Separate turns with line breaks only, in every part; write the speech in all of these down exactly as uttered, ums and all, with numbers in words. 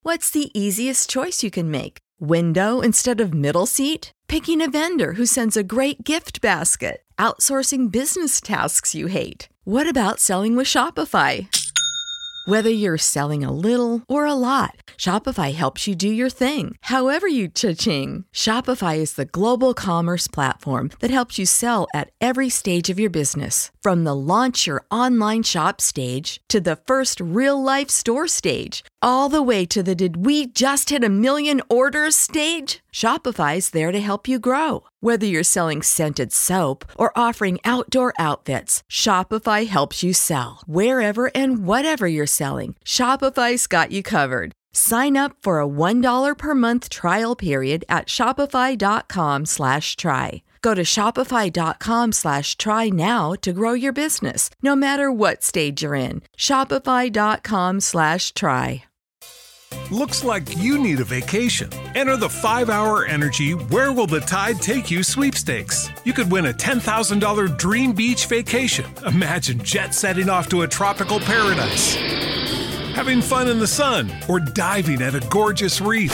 What's the easiest choice you can make? Window instead of middle seat? Picking a vendor who sends a great gift basket? Outsourcing business tasks you hate? What about selling with Shopify? Whether you're selling a little or a lot, Shopify helps you do your thing, however you cha-ching. Shopify is the global commerce platform that helps you sell at every stage of your business. From the launch your online shop stage to the first real-life store stage, all the way to the did we just hit a million orders stage. Shopify's there to help you grow. Whether you're selling scented soap or offering outdoor outfits, Shopify helps you sell. Wherever and whatever you're selling, Shopify's got you covered. Sign up for a one dollar per month trial period at shopify.com slash try. Go to shopify.com slash try now to grow your business, no matter what stage you're in. Shopify.com slash try.
Looks like you need a vacation. Enter the five hour Energy Where Will the Tide Take You sweepstakes. You could win a ten thousand dollars dream beach vacation. Imagine jet setting off to a tropical paradise, having fun in the sun, or diving at a gorgeous reef.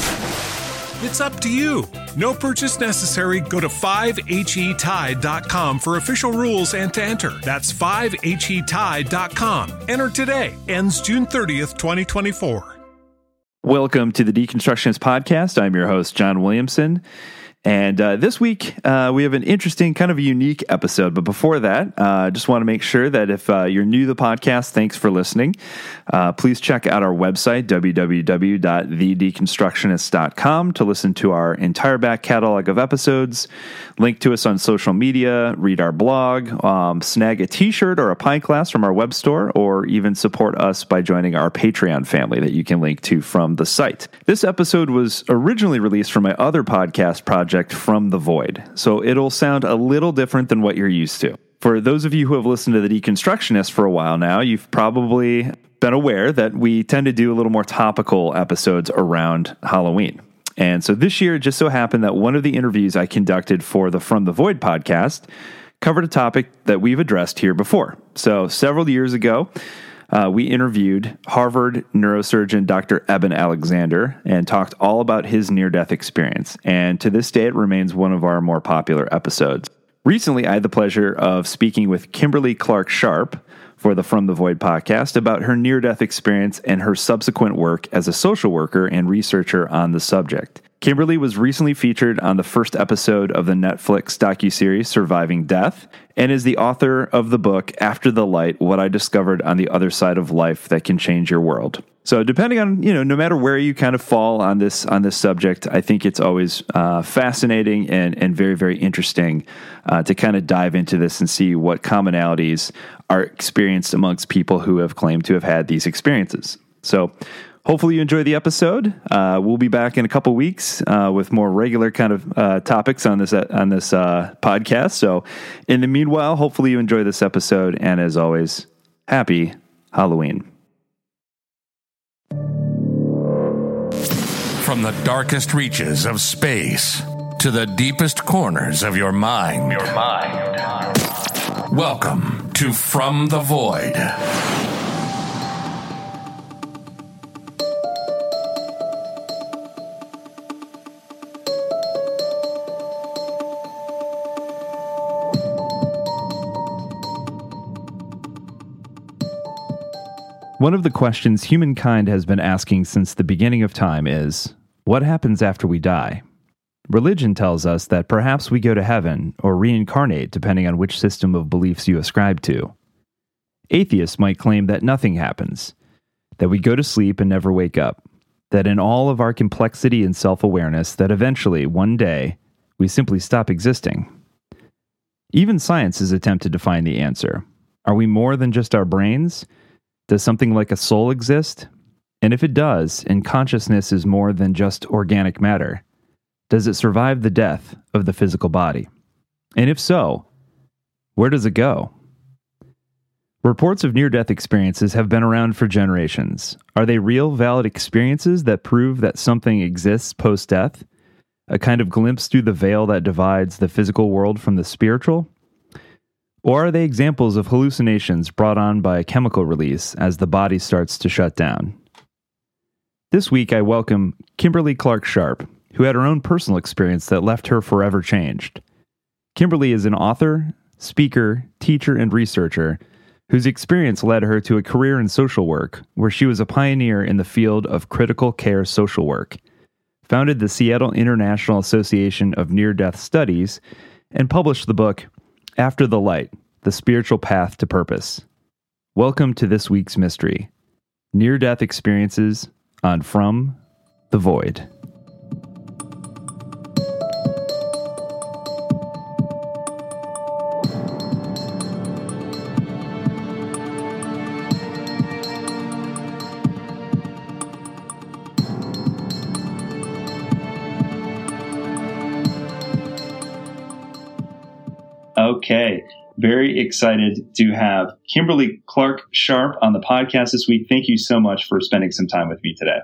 It's up to you. No purchase necessary. Go to five H E tide dot com for official rules and to enter. That's five H E tide dot com. Enter today. Ends June thirtieth, twenty twenty-four.
Welcome to the Deconstructionist Podcast. I'm your host, John Williamson. And uh, this week, uh, we have an interesting, kind of a unique episode. But before that, I uh, just want to make sure that if uh, you're new to the podcast, thanks for listening. Uh, please check out our website, w w w dot the deconstructionist dot com, to listen to our entire back catalog of episodes, link to us on social media, read our blog, um, snag a t-shirt or a pint glass from our web store, or even support us by joining our Patreon family that you can link to from the site. This episode was originally released from my other podcast project, From the Void, so it'll sound a little different than what you're used to. For those of you who have listened to The Deconstructionist for a while now, you've probably been aware that we tend to do a little more topical episodes around Halloween. And so this year, it just so happened that one of the interviews I conducted for the From the Void podcast covered a topic that we've addressed here before. So several years ago, Uh, we interviewed Harvard neurosurgeon Doctor Eben Alexander and talked all about his near-death experience. And to this day, it remains one of our more popular episodes. Recently, I had the pleasure of speaking with Kimberly Clark Sharp for the From the Void podcast about her near-death experience and her subsequent work as a social worker and researcher on the subject. Kimberly was recently featured on the first episode of the Netflix docuseries Surviving Death, and is the author of the book After the Light: What I Discovered on the Other Side of Life That Can Change Your World. So depending on, you know, no matter where you kind of fall on this on this subject, I think it's always uh, fascinating and, and very, very interesting uh, to kind of dive into this and see what commonalities are experienced amongst people who have claimed to have had these experiences. So hopefully you enjoy the episode. Uh, we'll be back in a couple weeks uh, with more regular kind of uh, topics on this on this uh, podcast. So in the meanwhile, hopefully you enjoy this episode. And as always, happy Halloween.
From the darkest reaches of space to the deepest corners of your mind. Your mind. Welcome to From the Void.
One of the questions humankind has been asking since the beginning of time is, what happens after we die? Religion tells us that perhaps we go to heaven or reincarnate depending on which system of beliefs you ascribe to. Atheists might claim that nothing happens, that we go to sleep and never wake up, that in all of our complexity and self-awareness that eventually, one day, we simply stop existing. Even science has attempted to find the answer. Are we more than just our brains? Does something like a soul exist? And if it does, and consciousness is more than just organic matter, does it survive the death of the physical body? And if so, where does it go? Reports of near-death experiences have been around for generations. Are they real, valid experiences that prove that something exists post-death? A kind of glimpse through the veil that divides the physical world from the spiritual? Or are they examples of hallucinations brought on by a chemical release as the body starts to shut down? This week, I welcome Kimberly Clark Sharp, who had her own personal experience that left her forever changed. Kimberly is an author, speaker, teacher, and researcher whose experience led her to a career in social work, where she was a pioneer in the field of critical care social work, founded the Seattle International Association of Near-Death Studies, and published the book After the Light, The Spiritual Path to Purpose. Welcome to this week's mystery, Near-Death Experiences on From the Void. Okay, very excited to have Kimberly Clark Sharp on the podcast this week. Thank you so much for spending some time with me today.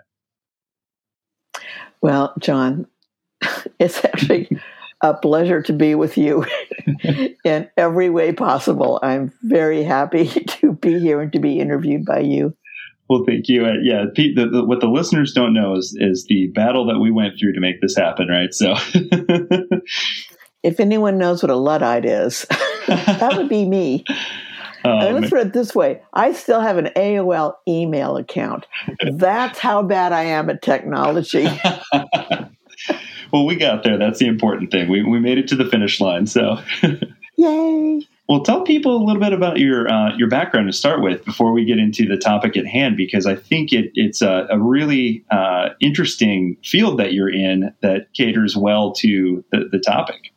Well, John, it's actually a pleasure to be with you in every way possible. I'm very happy to be here and to be interviewed by you.
Well, thank you. Uh, yeah, Pete, the, the, what the listeners don't know is, is the battle that we went through to make this happen, right? So...
If anyone knows what a Luddite is, that would be me. Um, and let's put it this way. I still have an A O L email account. That's how bad I am at technology.
Well, we got there. That's the important thing. We we made it to the finish line. So,
yay.
Well, tell people a little bit about your uh, your background to start with before we get into the topic at hand, because I think it, it's a, a really uh, interesting field that you're in that caters well to the, the topic.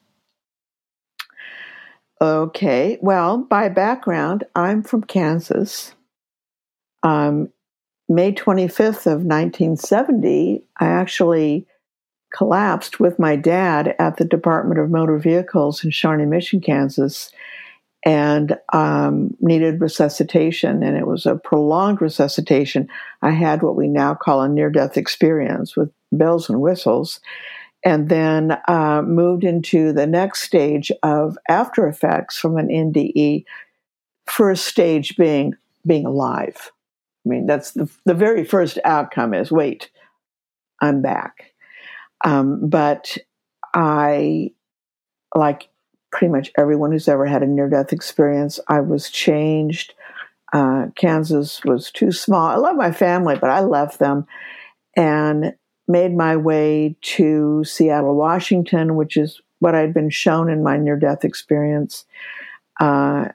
Okay, well, by background, I'm from Kansas. Um, May twenty-fifth of nineteen seventy, I actually collapsed with my dad at the Department of Motor Vehicles in Shawnee Mission, Kansas, and um, needed resuscitation, and it was a prolonged resuscitation. I had what we now call a near-death experience with bells and whistles. And then uh, moved into the next stage of after effects from an N D E. First stage being being alive. I mean, that's the the very first outcome is, wait, I'm back. Um, but I, like pretty much everyone who's ever had a near-death experience, I was changed. Uh, Kansas was too small. I love my family, but I left them and made my way to Seattle, Washington, which is what I'd been shown in my near-death experience. Uh,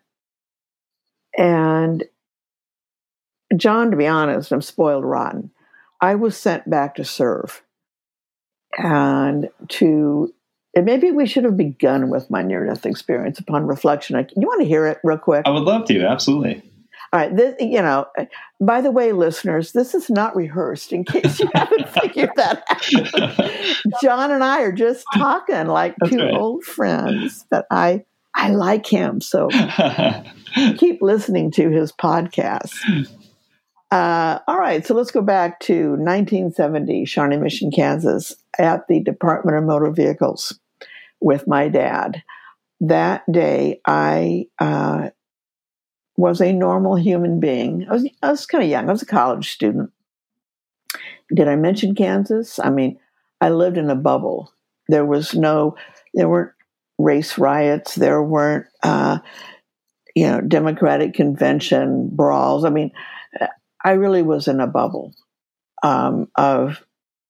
and John, to be honest, I'm spoiled rotten. I was sent back to serve. And to, and maybe we should have begun with my near-death experience upon reflection. I, you want to hear it real quick?
I would love to, absolutely.
All right, this, you know, by the way, listeners, this is not rehearsed, in case you haven't figured that out. John and I are just talking like That's two right. old friends, but I I like him, so keep listening to his podcast. Uh, all right, so let's go back to nineteen seventy, Shawnee Mission, Kansas, at the Department of Motor Vehicles with my dad. That day, I... Uh, was a normal human being. I was, I was kind of young. I was a college student. Did I mention Kansas? I mean, I lived in a bubble. There was no, there weren't race riots. There weren't, uh, you know, Democratic convention brawls. I mean, I really was in a bubble um, of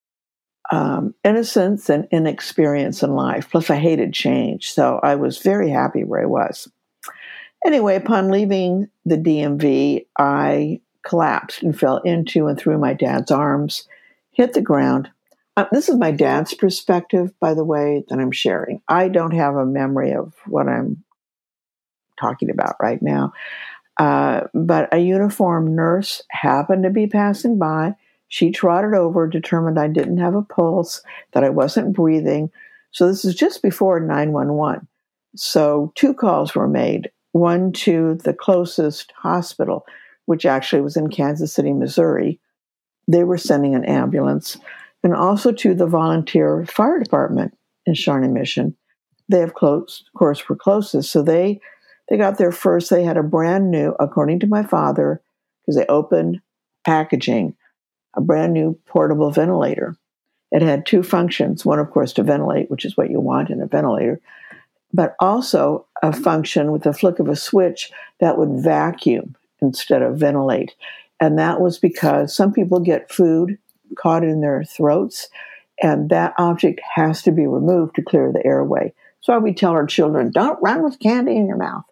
um, innocence and inexperience in life. Plus, I hated change. So I was very happy where I was. Anyway, upon leaving the D M V, I collapsed and fell into and through my dad's arms, hit the ground. Uh, this is my dad's perspective, by the way, that I'm sharing. I don't have a memory of what I'm talking about right now. Uh, but a uniformed nurse happened to be passing by. She trotted over, determined I didn't have a pulse, that I wasn't breathing. So this is just before nine one one. So two calls were made. One to the closest hospital, which actually was in Kansas City, Missouri. They were sending an ambulance. And also to the volunteer fire department in Shawnee Mission. They, have close, of course, were closest. So they, they got there first. They had a brand new, according to my father, because they opened packaging, a brand new portable ventilator. It had two functions. One, of course, to ventilate, which is what you want in a ventilator, but also a function with a flick of a switch that would vacuum instead of ventilate. And that was because some people get food caught in their throats, and that object has to be removed to clear the airway. So we tell our children, don't run with candy in your mouth.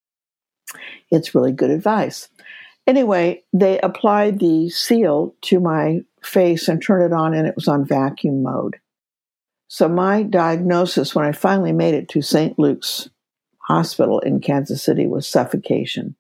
It's really good advice. Anyway, they applied the seal to my face and turned it on, and it was on vacuum mode. So my diagnosis, when I finally made it to Saint Luke's Hospital in Kansas City, was suffocation.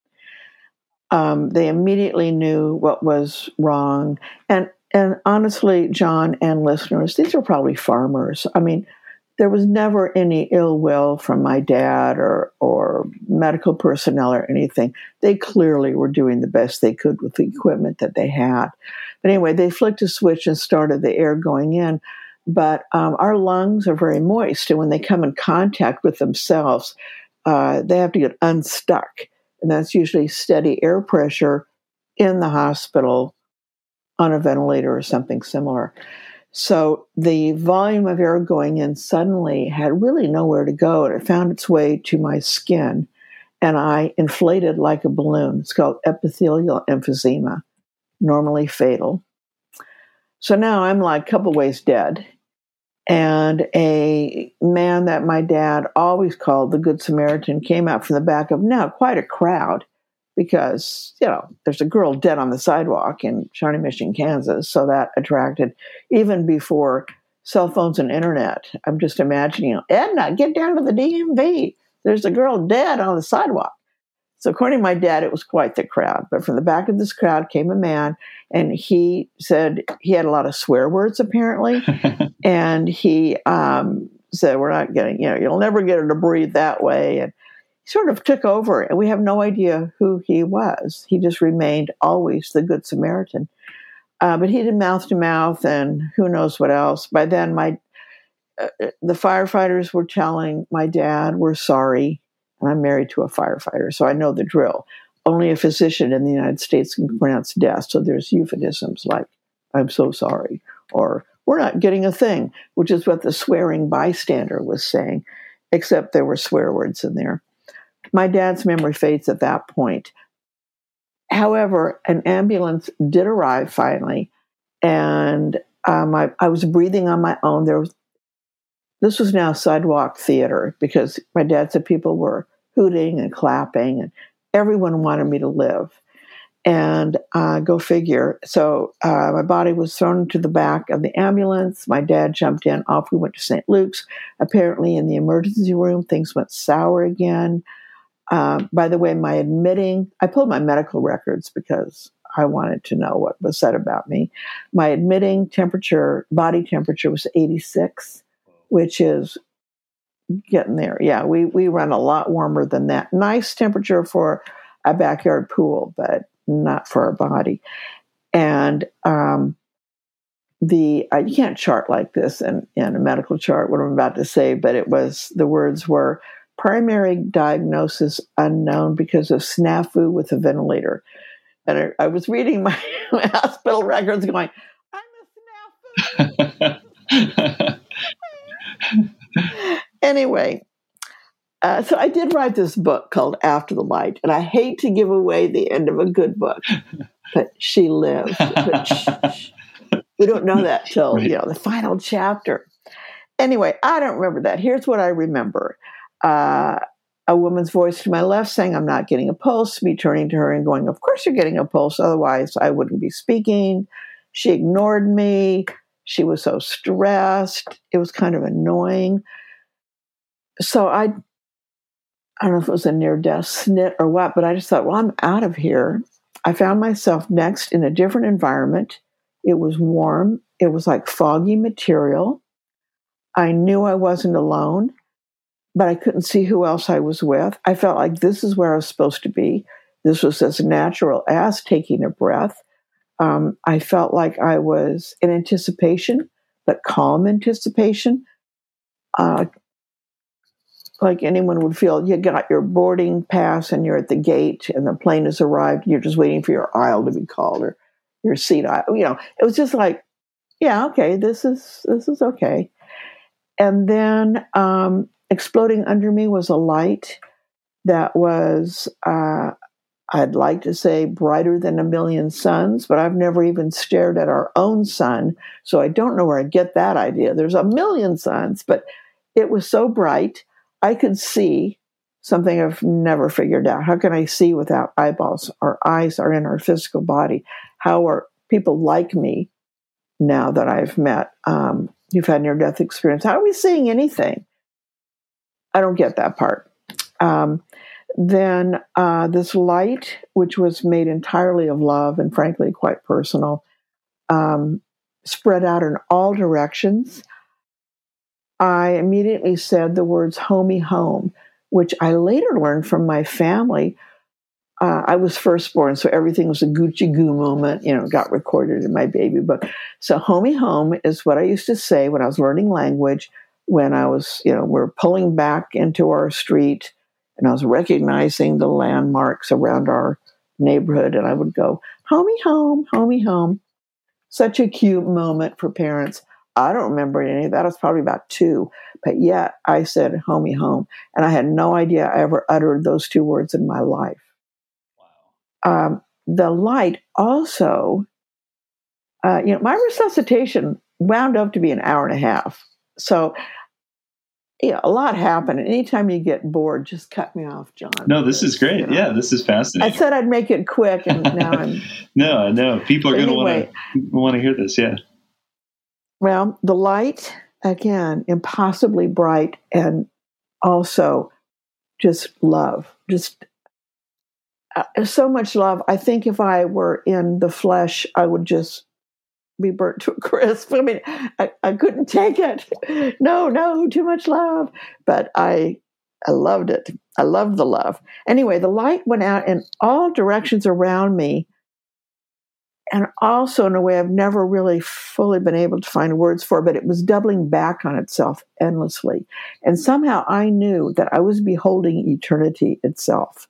Um, they immediately knew what was wrong. And and honestly, John and listeners, these are probably farmers. I mean, there was never any ill will from my dad or or medical personnel or anything. They clearly were doing the best they could with the equipment that they had. But anyway, they flicked a switch and started the air going in. But um, our lungs are very moist, and when they come in contact with themselves, uh, they have to get unstuck. And that's usually steady air pressure in the hospital on a ventilator or something similar. So the volume of air going in suddenly had really nowhere to go, and it found its way to my skin, and I inflated like a balloon. It's called epithelial emphysema, normally fatal. So now I'm like a couple ways dead. And a man that my dad always called the Good Samaritan came out from the back of now quite a crowd, because, you know, there's a girl dead on the sidewalk in Shawnee Mission, Kansas. So that attracted, even before cell phones and internet. I'm just imagining, you know, Edna, get down to the D M V. There's a girl dead on the sidewalk. So according to my dad, it was quite the crowd. But from the back of this crowd came a man, and he said he had a lot of swear words, apparently. And he um, said, we're not getting, you know, you'll never get her to breathe that way. And he sort of took over, and we have no idea who he was. He just remained always the Good Samaritan. Uh, but he did mouth to mouth and who knows what else. By then, my uh, the firefighters were telling my dad, we're sorry. And I'm married to a firefighter, so I know the drill. Only a physician in the United States can pronounce death. So there's euphemisms like, I'm so sorry, or we're not getting a thing, which is what the swearing bystander was saying, except there were swear words in there. My dad's memory fades at that point. However, an ambulance did arrive finally, and um, I, I was breathing on my own. There was, this was now sidewalk theater, because my dad said people were hooting and clapping, and everyone wanted me to live. And uh, go figure. So uh, my body was thrown into the back of the ambulance. My dad jumped in. Off we went to Saint Luke's. Apparently in the emergency room, things went sour again. Uh, by the way, my admitting, I pulled my medical records because I wanted to know what was said about me. My admitting temperature, body temperature was eighty-six, which is getting there. Yeah, we, we run a lot warmer than that. Nice temperature for a backyard pool, but not for our body. And um, the uh, you can't chart like this in, in a medical chart, what I'm about to say, but it was, the words were, primary diagnosis unknown because of snafu with a ventilator. And I, I was reading my, my hospital records going, I'm a snafu. Anyway, uh, so I did write this book called After the Light, and I hate to give away the end of a good book, but she lived. But shh, shh. We don't know that till, right. you know, the final chapter. Anyway, I don't remember that. Here's what I remember. Uh, a woman's voice to my left saying, I'm not getting a pulse, me turning to her and going, of course you're getting a pulse, otherwise I wouldn't be speaking. She ignored me. She was so stressed. It was kind of annoying. So I, I don't know if it was a near-death snit or what, but I just thought, well, I'm out of here. I found myself next in a different environment. It was warm. It was like foggy material. I knew I wasn't alone, but I couldn't see who else I was with. I felt like this is where I was supposed to be. This was as natural as taking a breath. Um, I felt like I was in anticipation, but calm anticipation. Uh, like anyone would feel, you got your boarding pass and you're at the gate and the plane has arrived. You're just waiting for your aisle to be called, or your seat. I, you know, it was just like, yeah, okay, this is this is okay. And then um, exploding under me was a light that was, uh, I'd like to say, brighter than a million suns, but I've never even stared at our own sun, so I don't know where I get that idea. There's a million suns, but it was so bright, I could see something I've never figured out. How can I see without eyeballs? Our eyes are in our physical body. How are people like me now that I've met, um, you've had near-death experience? How are we seeing anything? I don't get that part. Um, then uh, this light, which was made entirely of love and frankly quite personal, um, spread out in all directions. I immediately said the words "homie home," which I later learned from my family. Uh, I was firstborn, so everything was a Gucci Goo moment, you know, got recorded in my baby book. So homie home is what I used to say when I was learning language, when I was, you know, we're pulling back into our street and I was recognizing the landmarks around our neighborhood, and I would go, homie home, homie home. Such a cute moment for parents. I don't remember any of that. I was probably about two, but yet I said homie home, and I had no idea I ever uttered those two words in my life. Wow. Um, the light also, uh, you know, my resuscitation wound up to be an hour and a half. So, yeah, a lot happened. Anytime you get bored, just cut me off, John.
No, this is great. You know? Yeah, this is fascinating.
I said I'd make it quick, and now I'm.
no, no, people are going to
anyway,
want to want to hear this. Yeah.
Well, the light, again, impossibly bright, and also just love, just uh, so much love. I think if I were in the flesh, I would just be burnt to a crisp. I mean, I, I couldn't take it. No, no, too much love. But I, I loved it. I loved the love. Anyway, the light went out in all directions around me, and also in a way I've never really fully been able to find words for, but it was doubling back on itself endlessly. And somehow I knew that I was beholding eternity itself,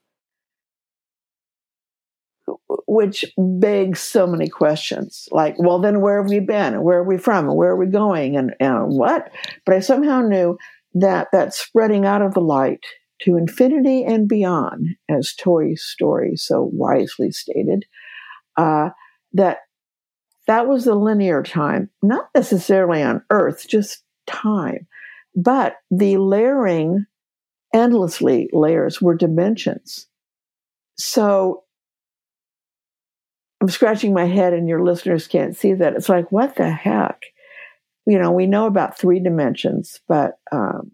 which begs so many questions. Like, well, then where have we been? And where are we from? And where are we going? And, and what? But I somehow knew that that spreading out of the light to infinity and beyond, as Toy Story so wisely stated, uh, that that was the linear time, not necessarily on Earth, just time. But the layering, endlessly layers, were dimensions. So I'm scratching my head, and your listeners can't see that. It's like, what the heck? You know, we know about three dimensions, but um,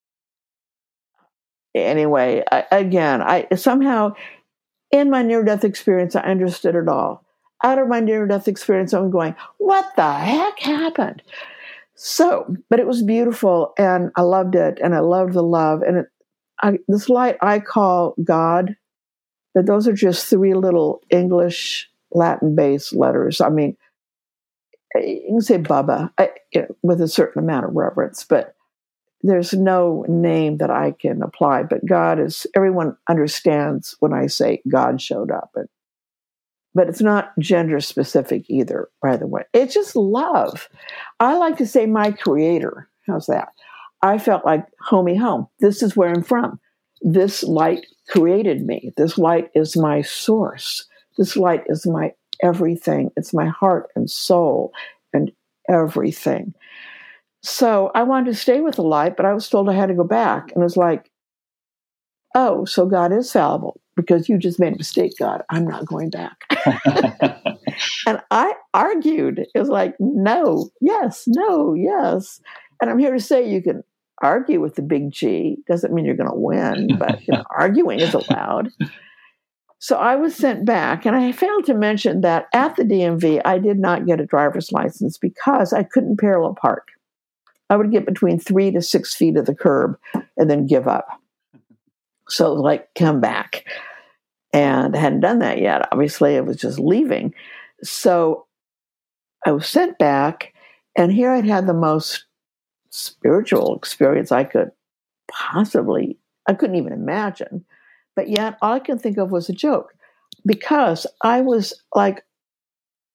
anyway, I, again, I somehow, in my near-death experience, I understood it all. Out of my near-death experience, I'm going, what the heck happened? So, but it was beautiful, and I loved it, and I loved the love. And it, I, this light I call God, but those are just three little English Latin-based letters. I mean, you can say Bubba I, you know, with a certain amount of reverence, but there's no name that I can apply. But God is, everyone understands when I say God showed up. And, but it's not gender specific either, by the way. It's just love. I like to say my creator. How's that? I felt like homie home. This is where I'm from. This light created me. This light is my source. This light is my everything. It's my heart and soul and everything. So I wanted to stay with the light, but I was told I had to go back. And it was like, oh, so God is fallible because you just made a mistake, God. I'm not going back. And I argued. It was like, no, yes, no, yes. And I'm here to say you can argue with the big G. Doesn't mean you're going to win, but you know, arguing is allowed. So I was sent back, and I failed to mention that at the D M V, I did not get a driver's license because I couldn't parallel park. I would get between three to six feet of the curb and then give up. So like, come back. And I hadn't done that yet. Obviously, I was just leaving. So I was sent back, and here I'd had the most spiritual experience I could possibly, I couldn't even imagine. But yet all I could think of was a joke, because I was like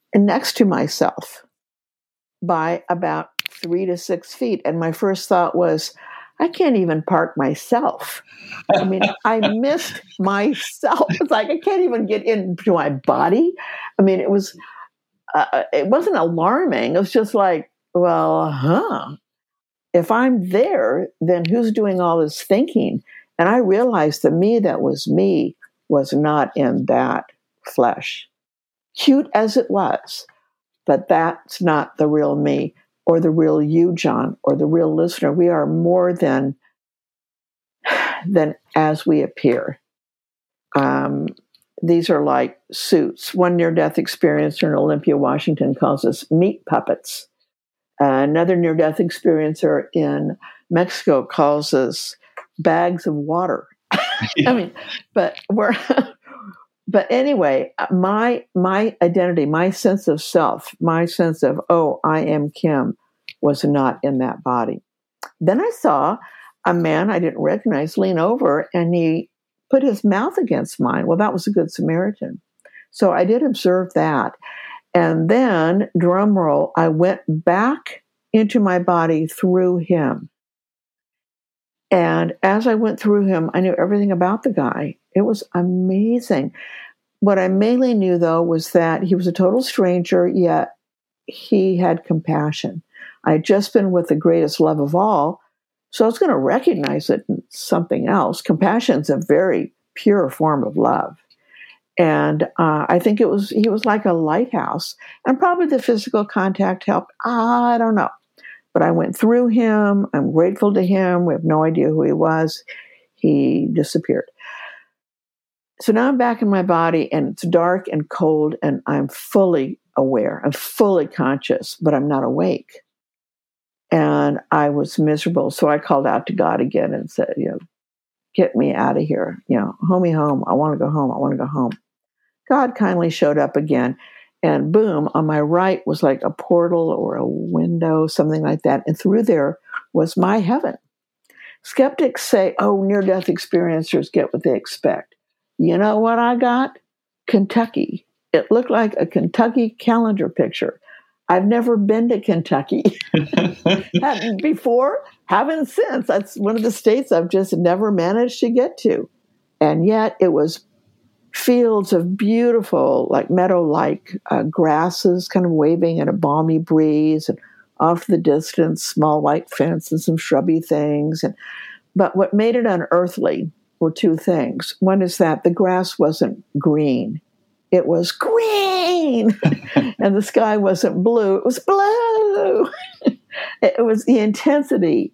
next to myself by about three to six feet. And my first thought was, I can't even park myself. I mean, I missed myself. It's like I can't even get into my body. I mean, it was, uh, it wasn't alarming. It was just like, well, huh. If I'm there, then who's doing all this thinking? And I realized the me that was me was not in that flesh. Cute as it was, but that's not the real me or the real you, John, or the real listener. We are more than, than as we appear. Um, these are like suits. One near-death experiencer in Olympia, Washington calls us meat puppets. Uh, another near-death experiencer in Mexico calls us bags of water. I mean, but we're, but anyway, my my identity, my sense of self, my sense of, oh, I am Kim, was not in that body. Then I saw a man I didn't recognize lean over, and he put his mouth against mine. Well, that was a Good Samaritan. So I did observe that. And then, drum roll, I went back into my body through him. And as I went through him, I knew everything about the guy. It was amazing. What I mainly knew, though, was that he was a total stranger, yet he had compassion. I had just been with the greatest love of all, so I was going to recognize it in something else. Compassion is a very pure form of love. And uh, I think it was he was like a lighthouse. And probably the physical contact helped. I don't know. But I went through him. I'm grateful to him. We have no idea who he was. He disappeared. So now I'm back in my body, and it's dark and cold, and I'm fully aware. I'm fully conscious, but I'm not awake. And I was miserable. So I called out to God again and said, you know, get me out of here. You know, homie home. I want to go home. I want to go home. God kindly showed up again, and boom, on my right was like a portal or a window, something like that. And through there was my heaven. Skeptics say, oh, near-death experiencers get what they expect. You know what I got? Kentucky. It looked like a Kentucky calendar picture. I've never been to Kentucky. Hadn't before, haven't since. That's one of the states I've just never managed to get to. And yet it was fields of beautiful, like meadow-like uh, grasses kind of waving in a balmy breeze, and off the distance, small white fence and some shrubby things. And but what made it unearthly were two things. One is that the grass wasn't green. It was green. And the sky wasn't blue. It was blue. It was, the intensity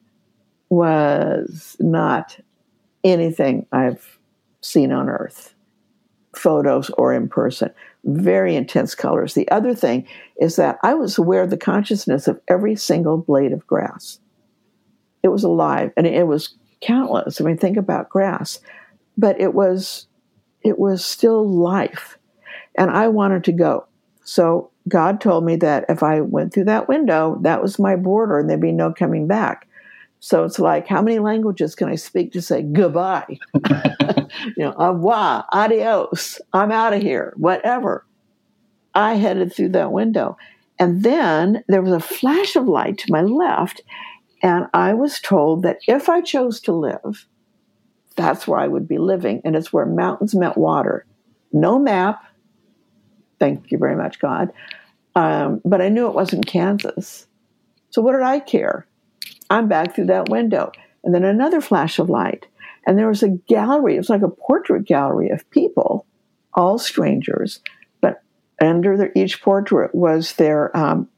was not anything I've seen on Earth, photos or in person. Very intense colors. The other thing is that I was aware of the consciousness of every single blade of grass. It was alive, and it was countless. I mean, think about grass. But it was, it was still life. And I wanted to go. So God told me that if I went through that window, that was my border, and there'd be no coming back. So it's like, how many languages can I speak to say goodbye? You know, au revoir, adios, I'm out of here, whatever. I headed through that window. And then there was a flash of light to my left, and I was told that if I chose to live, that's where I would be living, and it's where mountains met water. No map. Thank you very much, God. Um, but I knew it wasn't Kansas. So what did I care? I'm back through that window. And then another flash of light. And there was a gallery. It was like a portrait gallery of people, all strangers. But under their, each portrait was their um,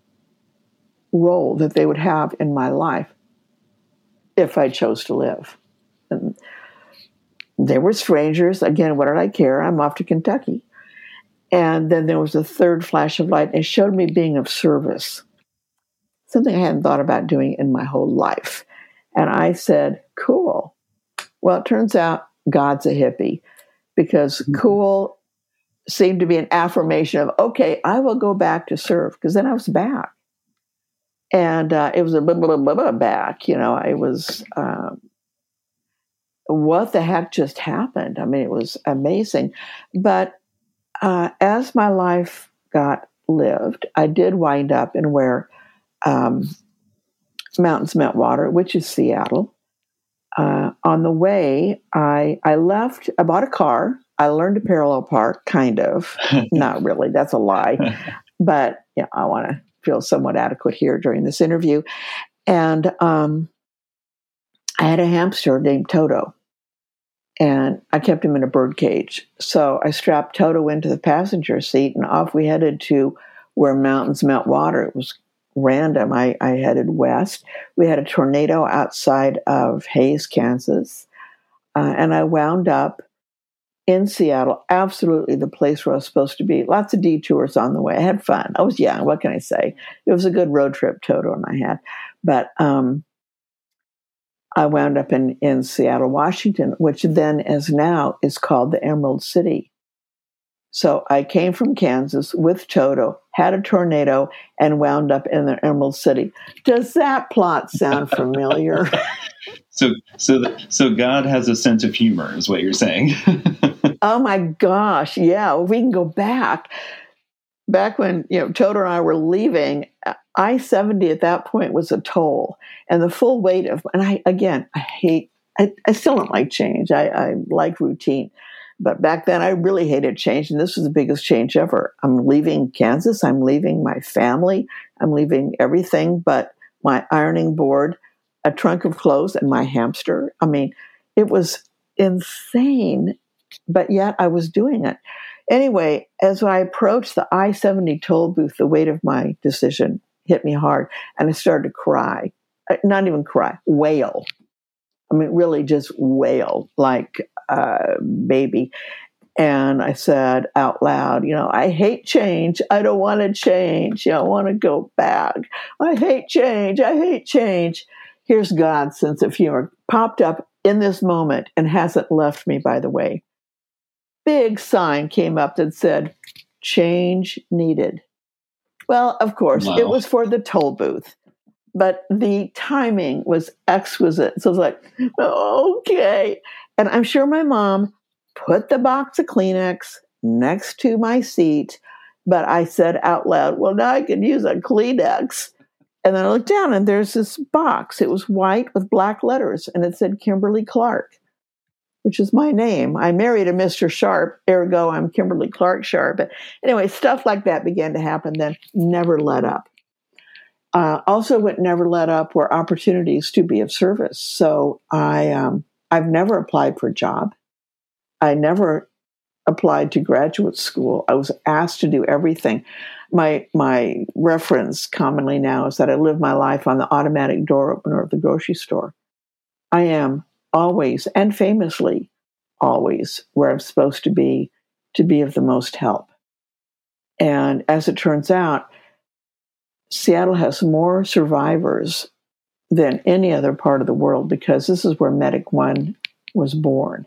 role that they would have in my life if I chose to live. And they were strangers. Again, what did I care? I'm off to Kentucky. And then there was a third flash of light, and it showed me being of service, something I hadn't thought about doing in my whole life. And I said, cool. Well, it turns out God's a hippie, because cool seemed to be an affirmation of, okay, I will go back to serve, because then I was back. And uh, it was a blah, blah, blah, blah, back. You know, I was, um, what the heck just happened? I mean, it was amazing. But Uh, as my life got lived, I did wind up in where um, mountains met water, which is Seattle. Uh, on the way, I I left. I bought a car. I learned to parallel park, kind of. Not really. That's a lie. But yeah, I want to feel somewhat adequate here during this interview. And um, I had a hamster named Toto, and I kept him in a bird cage. So I strapped Toto into the passenger seat, and off we headed to where mountains met water. It was random. I, I headed west. We had a tornado outside of Hays, Kansas, uh, and I wound up in Seattle, absolutely the place where I was supposed to be. Lots of detours on the way. I had fun. I was young. What can I say? It was a good road trip, Toto and I had. But um, I wound up in, in Seattle, Washington, which then, as now, is called the Emerald City. So I came from Kansas with Toto, had a tornado, and wound up in the Emerald City. Does that plot sound familiar?
so, so, the, so God has a sense of humor, is what you're saying.
Oh my gosh! Yeah, we can go back. Back when you know Toto and I were leaving, I seventy at that point was a toll, and the full weight of. And I again, I hate. I, I still don't like change. I, I like routine. But back then, I really hated change, and this was the biggest change ever. I'm leaving Kansas. I'm leaving my family. I'm leaving everything but my ironing board, a trunk of clothes, and my hamster. I mean, it was insane, but yet I was doing it. Anyway, as I approached the I seventy toll booth, the weight of my decision hit me hard, and I started to cry. Not even cry, wail. I mean, really just wail like a baby. And I said out loud, you know, I hate change. I don't want to change. You know, I want to go back. I hate change. I hate change. Here's God's sense of humor. Popped up in this moment and hasn't left me, by the way. Big sign came up that said, change needed. Well, of course, wow. It was for the toll booth. But the timing was exquisite. So I was like, okay. And I'm sure my mom put the box of Kleenex next to my seat. But I said out loud, well, now I can use a Kleenex. And then I looked down and there's this box. It was white with black letters. And it said Kimberly Clark, which is my name. I married a Mister Sharp. Ergo, I'm Kimberly Clark Sharp. But anyway, stuff like that began to happen then. Never let up. Uh, also, what never let up were opportunities to be of service. So I, um, I've never applied for a job. I never applied to graduate school. I was asked to do everything. My my reference commonly now is that I live my life on the automatic door opener of the grocery store. I am always, and famously always, where I'm supposed to be to be of the most help. And as it turns out, Seattle has more survivors than any other part of the world because this is where Medic One was born.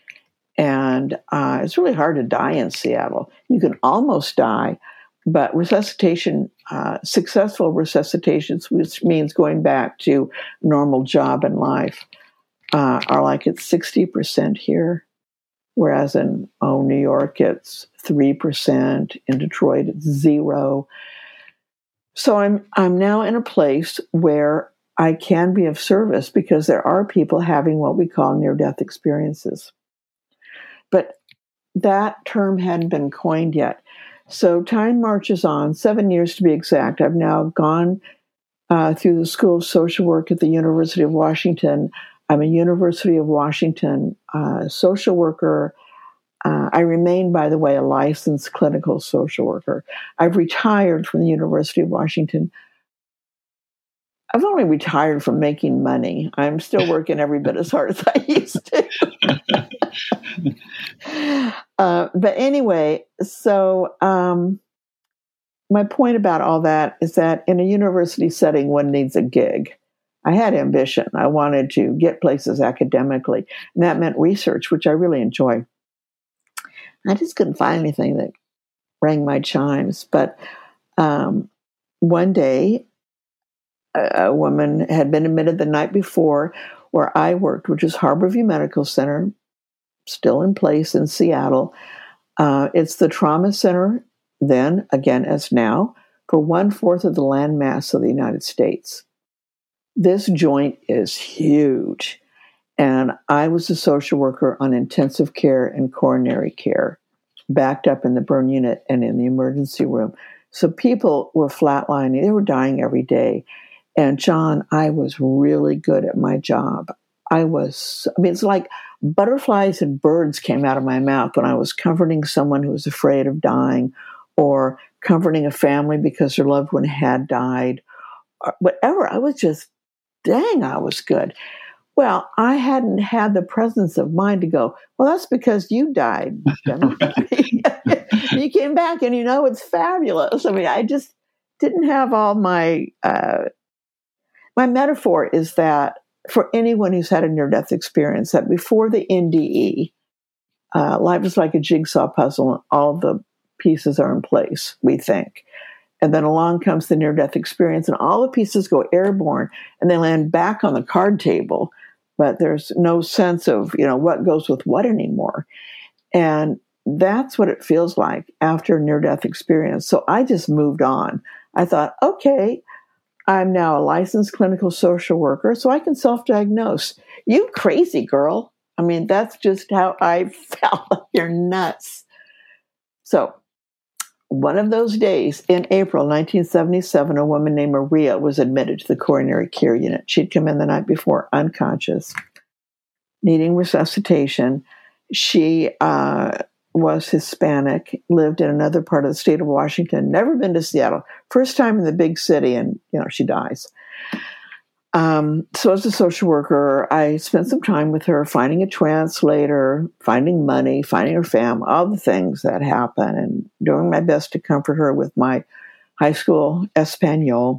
And uh, it's really hard to die in Seattle. You can almost die, but resuscitation, uh, successful resuscitations, which means going back to normal job and life, uh, are like it's sixty percent here. Whereas in, oh, New York, it's three percent. In Detroit, it's zero. So I'm I'm now in a place where I can be of service because there are people having what we call near-death experiences. But that term hadn't been coined yet. So time marches on, seven years to be exact. I've now gone uh, through the School of Social Work at the University of Washington. I'm a University of Washington uh, social worker. Uh, I remain, by the way, a licensed clinical social worker. I've retired from the University of Washington. I've only retired from making money. I'm still working every bit as hard as I used to. uh, but anyway, so um, my point about all that is that in a university setting, one needs a gig. I had ambition. I wanted to get places academically, and that meant research, which I really enjoy. I just couldn't find anything that rang my chimes. But um, one day, a, a woman had been admitted the night before where I worked, which is Harborview Medical Center, still in place in Seattle. Uh, it's the trauma center then, again as now, for one-fourth of the land mass of the United States. This joint is huge. And I was a social worker on intensive care and coronary care, backed up in the burn unit and in the emergency room. So people were flatlining. They were dying every day. And John, I was really good at my job. I was, I mean, it's like butterflies and birds came out of my mouth when I was comforting someone who was afraid of dying, or comforting a family because their loved one had died, or whatever. I was just, dang, I was good. Well, I hadn't had the presence of mind to go, well, that's because you died. You came back and, you know, it's fabulous. I mean, I just didn't have all my, uh, my metaphor is that for anyone who's had a near-death experience, that before the N D E, uh, life is like a jigsaw puzzle and all the pieces are in place, we think. And then along comes the near-death experience and all the pieces go airborne and they land back on the card table. But there's no sense of, you know, what goes with what anymore. And that's what it feels like after a near-death experience. So I just moved on. I thought, okay, I'm now a licensed clinical social worker, so I can self-diagnose. You crazy girl. I mean, that's just how I felt. You're nuts. So one of those days in April nineteen seventy-seven, a woman named Maria was admitted to the coronary care unit. She'd come in the night before unconscious, needing resuscitation. She uh, was Hispanic, lived in another part of the state of Washington, never been to Seattle. First time in the big city, and, you know, she dies. Um, so as a social worker, I spent some time with her, finding a translator, finding money, finding her family, all the things that happen, and doing my best to comfort her with my high school Espanol.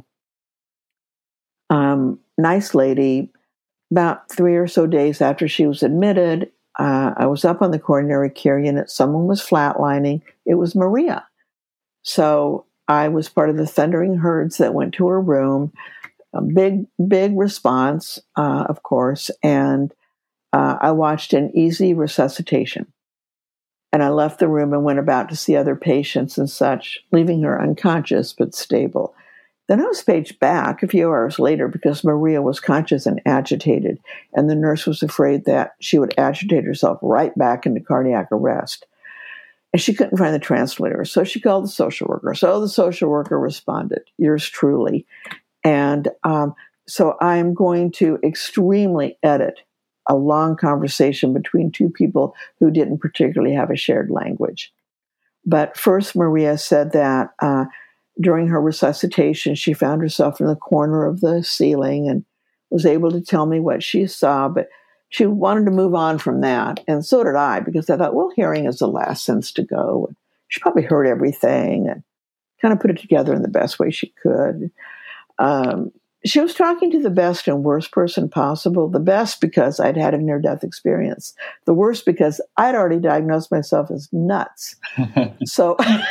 Um, nice lady. About three or so days after she was admitted, uh, I was up on the coronary care unit. Someone was flatlining. It was Maria. So I was part of the thundering herds that went to her room. A big, big response, uh, of course, and uh, I watched an easy resuscitation. And I left the room and went about to see other patients and such, leaving her unconscious but stable. Then I was paged back a few hours later because Maria was conscious and agitated, and the nurse was afraid that she would agitate herself right back into cardiac arrest. And she couldn't find the translator, so she called the social worker. So the social worker responded, yours truly. And um, so I'm going to extremely edit a long conversation between two people who didn't particularly have a shared language. But first, Maria said that uh, during her resuscitation, she found herself in the corner of the ceiling and was able to tell me what she saw, but she wanted to move on from that. And so did I, because I thought, well, hearing is the last sense to go. She probably heard everything and kind of put it together in the best way she could. Um, she was talking to the best and worst person possible. The best because I'd had a near-death experience. The worst because I'd already diagnosed myself as nuts. So,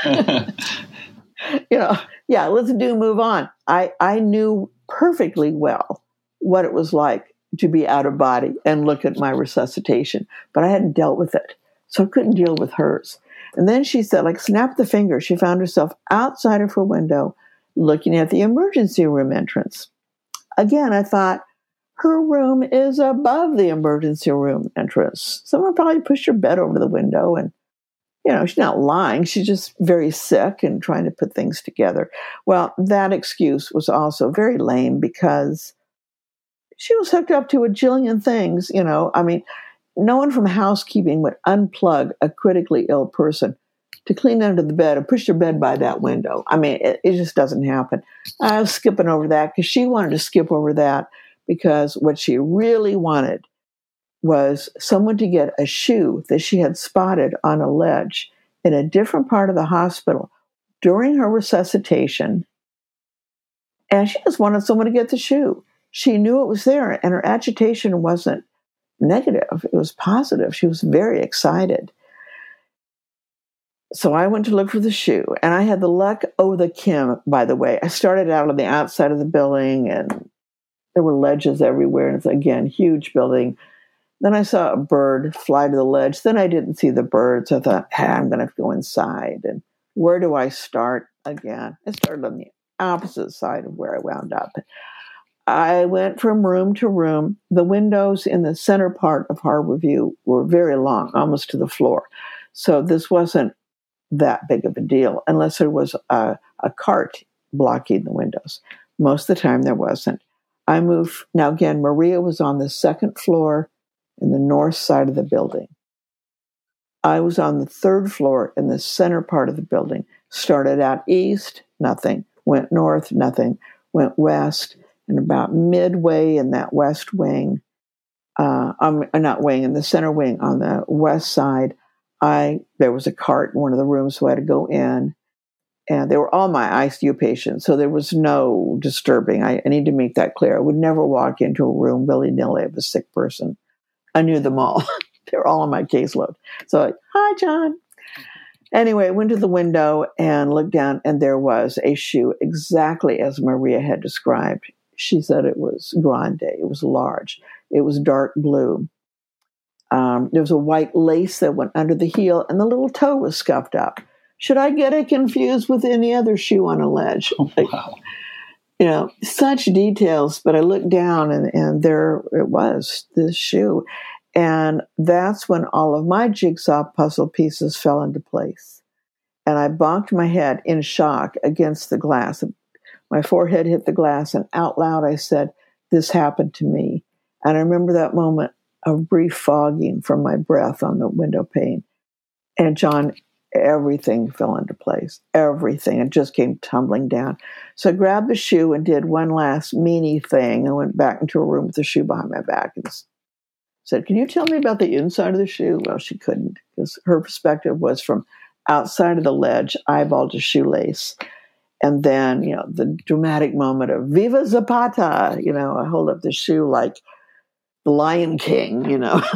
you know, yeah, let's do move on. I, I knew perfectly well what it was like to be out of body and look at my resuscitation, but I hadn't dealt with it. So I couldn't deal with hers. And then she said, like, snap the finger. She found herself outside of her window looking at the emergency room entrance. Again, I thought, her room is above the emergency room entrance. Someone probably pushed her bed over the window and, you know, she's not lying. She's just very sick and trying to put things together. Well, that excuse was also very lame because she was hooked up to a jillion things, you know. I mean, no one from housekeeping would unplug a critically ill person to clean under the bed or push their bed by that window. I mean, it, it just doesn't happen. I was skipping over that because she wanted to skip over that because what she really wanted was someone to get a shoe that she had spotted on a ledge in a different part of the hospital during her resuscitation. And she just wanted someone to get the shoe. She knew it was there, and her agitation wasn't negative. It was positive. She was very excited. So I went to look for the shoe, and I had the luck of the Kim, by the way. I started out on the outside of the building, and there were ledges everywhere, and it's, again, huge building. Then I saw a bird fly to the ledge. Then I didn't see the bird, so I thought, hey, I'm going to have to go inside. And where do I start again? I started on the opposite side of where I wound up. I went from room to room. The windows in the center part of Harborview were very long, almost to the floor. So this wasn't that big of a deal, unless there was a, a cart blocking the windows. Most of the time there wasn't. I moved, now again, Maria was on the second floor in the north side of the building. I was on the third floor in the center part of the building. Started out east, nothing. Went north, nothing. Went west, and about midway in that west wing, uh, um, not wing, in the center wing on the west side, I there was a cart in one of the rooms, so I had to go in. And they were all my I C U patients, so there was no disturbing. I, I need to make that clear. I would never walk into a room willy-nilly of a sick person. I knew them all. They were all on my caseload. So, like, hi, John. Anyway, I went to the window and looked down, and there was a shoe exactly as Maria had described. She said it was grande. It was large. It was dark blue. Um, there was a white lace that went under the heel, and the little toe was scuffed up. Should I get it confused with any other shoe on a ledge?
Oh,
like,
wow.
You know, such details, but I looked down and, and there it was, this shoe. And that's when all of my jigsaw puzzle pieces fell into place. And I bonked my head in shock against the glass. My forehead hit the glass, and out loud I said, this happened to me. And I remember that moment of brief fogging from my breath on the window pane. And John, everything fell into place. Everything. It just came tumbling down. So I grabbed the shoe and did one last meanie thing. I went back into a room with the shoe behind my back and said, can you tell me about the inside of the shoe? Well, she couldn't, because her perspective was from outside of the ledge, eyeball to shoelace. And then, you know, the dramatic moment of Viva Zapata, you know, I hold up the shoe like the Lion King, you know.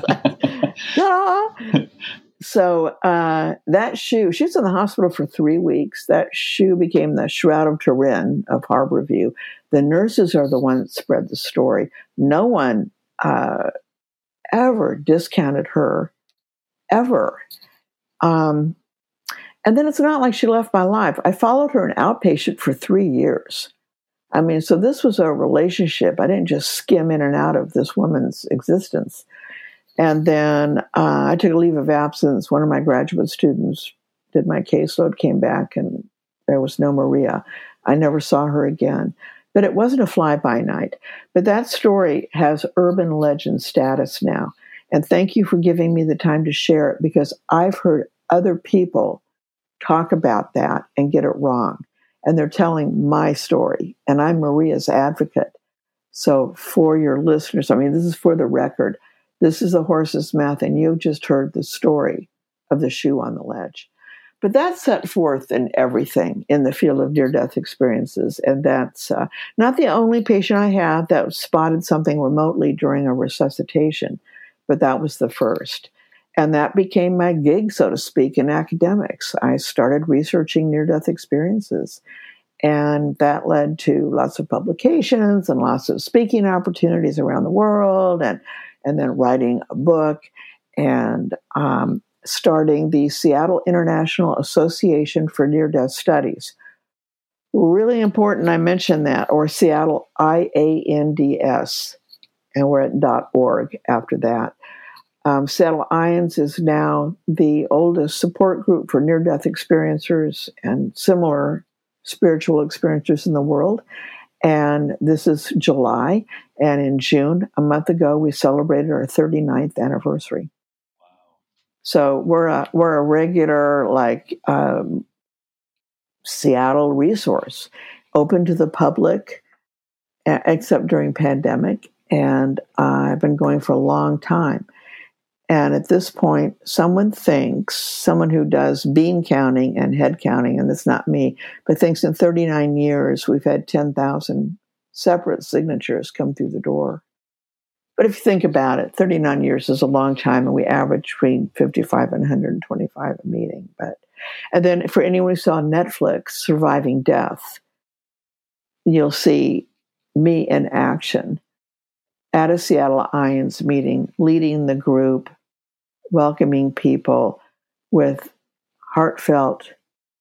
So uh, that shoe, she was in the hospital for three weeks. That shoe became the Shroud of Turin of Harborview. The nurses are the ones that spread the story. No one uh, ever discounted her, ever. Um, and then it's not like she left my life. I followed her an outpatient for three years. I mean, so this was a relationship. I didn't just skim in and out of this woman's existence. And then uh, I took a leave of absence. One of my graduate students did my caseload, came back, and there was no Maria. I never saw her again. But it wasn't a fly-by night. But that story has urban legend status now. And thank you for giving me the time to share it, because I've heard other people talk about that and get it wrong. And they're telling my story. And I'm Maria's advocate. So for your listeners, I mean, this is for the record. This is the horse's mouth, and you've just heard the story of the shoe on the ledge. But that's set forth in everything in the field of near-death experiences, and that's uh, not the only patient I had that spotted something remotely during a resuscitation, but that was the first. And that became my gig, so to speak, in academics. I started researching near-death experiences, and that led to lots of publications and lots of speaking opportunities around the world, and and then writing a book and um, starting the Seattle International Association for Near-Death Studies. Really important I mention that, or Seattle I A N D S, and we're at .org after that. Um, Seattle I A N S is now the oldest support group for near-death experiencers and similar spiritual experiencers in the world. And this is July. And in June, a month ago, we celebrated our thirty-ninth anniversary. Wow. So we're a, we're a regular, like, um, Seattle resource, open to the public, except during pandemic. And uh, I've been going for a long time. And at this point, someone thinks, someone who does bean counting and head counting, and it's not me, but thinks in thirty-nine years, we've had ten thousand separate signatures come through the door. But if you think about it, thirty-nine years is a long time, and we average between fifty-five and one hundred twenty-five a meeting. But, and then for anyone who saw Netflix, Surviving Death, you'll see me in action at a Seattle I A N S meeting, leading the group, welcoming people with heartfelt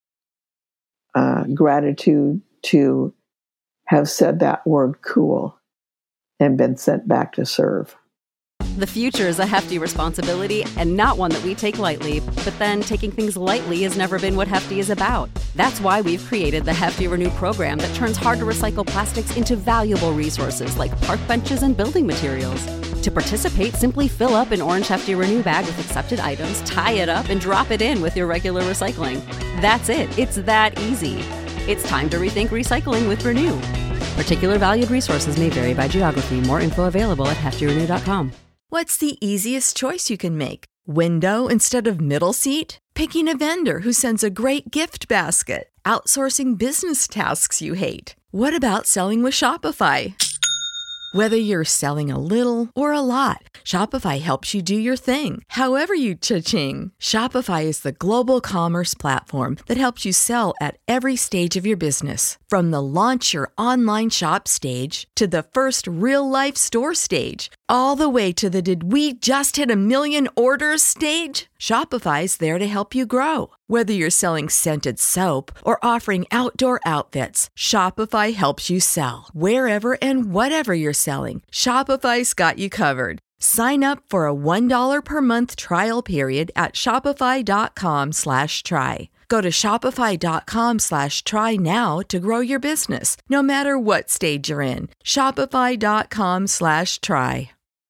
uh, gratitude to have said that word cool and been sent back to serve.
The future is a hefty responsibility and not one that we take lightly. But then taking things lightly has never been what Hefty is about. That's why we've created the Hefty Renew program that turns hard-to-recycle plastics into valuable resources like park benches and building materials. To participate, simply fill up an orange Hefty Renew bag with accepted items, tie it up, and drop it in with your regular recycling. That's it. It's that easy. It's time to rethink recycling with Renew. Particular valued resources may vary by geography. More info available at hefty renew dot com.
What's the easiest choice you can make? Window instead of middle seat? Picking a vendor who sends a great gift basket? Outsourcing business tasks you hate? What about selling with Shopify? Whether you're selling a little or a lot, Shopify helps you do your thing, however you cha-ching. Shopify is the global commerce platform that helps you sell at every stage of your business. From the launch your online shop stage to the first real-life store stage, all the way to the did we just hit a million orders stage. Shopify's there to help you grow. Whether you're selling scented soap or offering outdoor outfits, Shopify helps you sell. Wherever and whatever you're selling, Shopify's got you covered. Sign up for a one dollar per month trial period at shopify.com slash try. Go to shopify.com slash try now to grow your business, no matter what stage you're in. Shopify.com slash try.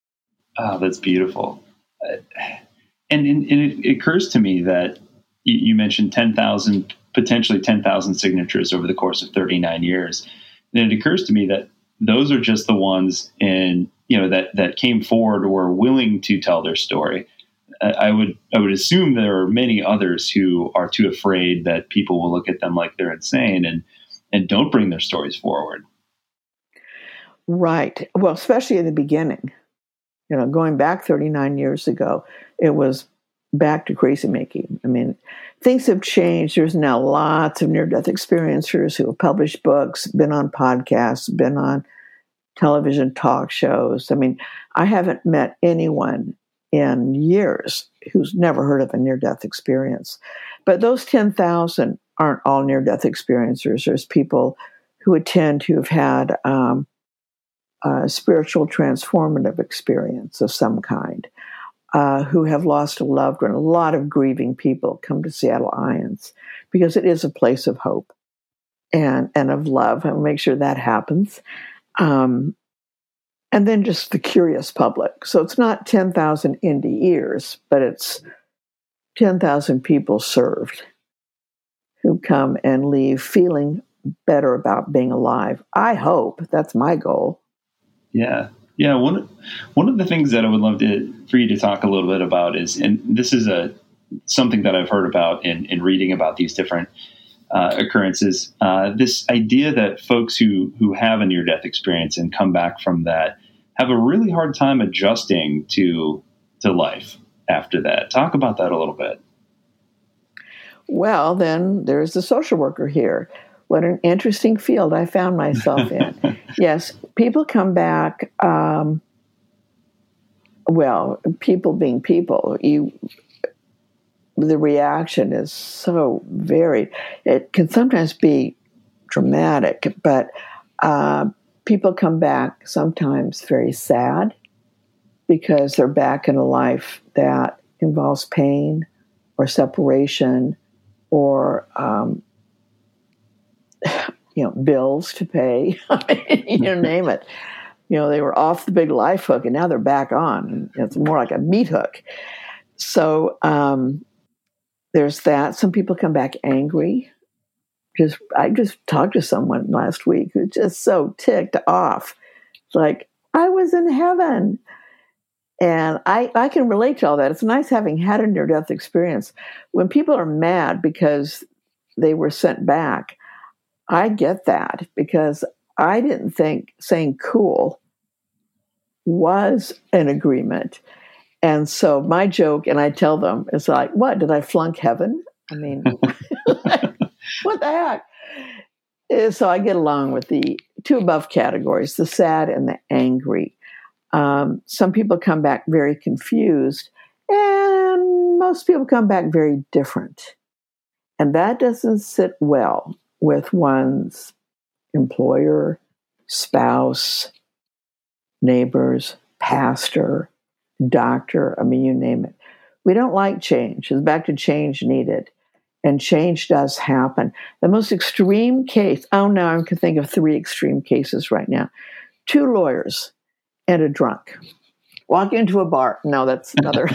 Oh, that's beautiful. Uh, and, and, and it, it occurs to me that you, you mentioned ten thousand, potentially ten thousand signatures over the course of thirty-nine years. And it occurs to me that those are just the ones in, you know, that, that came forward or were willing to tell their story. I, I would, I would assume there are many others who are too afraid that people will look at them like they're insane and, and don't bring their stories forward.
Right. Well, especially in the beginning. You know, going back thirty-nine years ago, it was back to crazy making. I mean, things have changed. There's now lots of near-death experiencers who have published books, been on podcasts, been on television talk shows. I mean, I haven't met anyone in years who's never heard of a near-death experience. But those ten thousand aren't all near-death experiencers. There's people who attend who have had um, a spiritual transformative experience of some kind, uh, who have lost a loved one. A lot of grieving people come to Seattle Ions because it is a place of hope and, and of love. I'll make sure that happens. Um, and then just the curious public. So it's not ten thousand indie ears, but it's ten thousand people served who come and leave feeling better about being alive. I hope. That's my goal.
Yeah. Yeah. One, one of the things that I would love to, for you to talk a little bit about is, and this is a, something that I've heard about in, in reading about these different uh, occurrences, uh, this idea that folks who, who have a near-death experience and come back from that have a really hard time adjusting to, to life after that. Talk about that a little bit.
Well, then there's the social worker here. What an interesting field I found myself in. Yes, people come back, um, well, people being people, you, the reaction is so varied. It can sometimes be dramatic, but uh, people come back sometimes very sad because they're back in a life that involves pain or separation or um, you know, bills to pay, you know, name it. You know, they were off the big life hook and now they're back on. It's more like a meat hook. So um, there's that. Some people come back angry. Just I just talked to someone last week who's just so ticked off. It's like, I was in heaven. And I, I can relate to all that. It's nice having had a near-death experience. When people are mad because they were sent back, I get that because I didn't think saying cool was an agreement. And so my joke, and I tell them, is like, what, did I flunk heaven? I mean, what the heck? So I get along with the two above categories, the sad and the angry. Um, some people come back very confused, and most people come back very different. And that doesn't sit well with one's employer, spouse, neighbors, pastor, doctor, I mean, you name it. We don't like change. It's back to change needed. And change does happen. The most extreme case, oh no, I can think of three extreme cases right now. Two lawyers and a drunk walk into a bar. No, that's another.